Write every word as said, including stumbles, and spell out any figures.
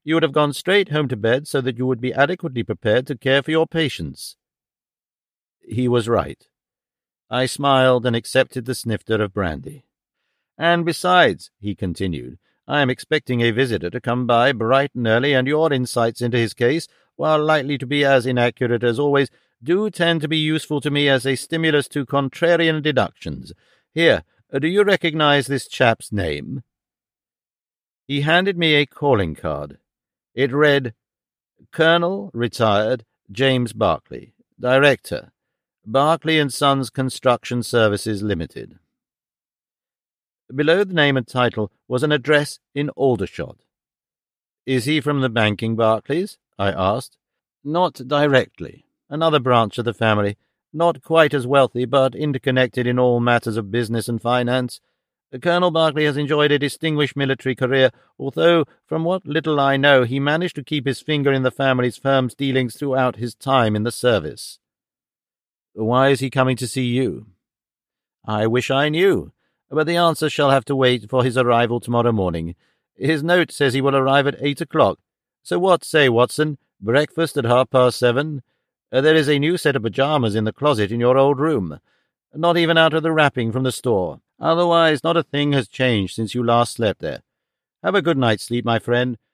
You would have gone straight home to bed so that you would be adequately prepared to care for your patients." He was right. I smiled and accepted the snifter of brandy. "And besides," he continued, "I am expecting a visitor to come by bright and early, and your insights into his case, while likely to be as inaccurate as always, do tend to be useful to me as a stimulus to contrarian deductions. Here, do you recognize this chap's name?" He handed me a calling card. It read, "Colonel, retired, James Barclay, Director, Barclay and Sons Construction Services Limited." Below the name and title was an address in Aldershot. "Is he from the banking Barclays?" I asked. "Not directly. Another branch of the family, not quite as wealthy, but interconnected in all matters of business and finance. Colonel Barclay has enjoyed a distinguished military career, although, from what little I know, he managed to keep his finger in the family's firm's dealings throughout his time in the service." "Why is he coming to see you?" "I wish I knew, but the answer shall have to wait for his arrival tomorrow morning. His note says he will arrive at eight o'clock. So what say, Watson? Breakfast at half-past seven? Uh, there is a new set of pyjamas in the closet in your old room. Not even out of the wrapping from the store. Otherwise, not a thing has changed since you last slept there. Have a good night's sleep, my friend,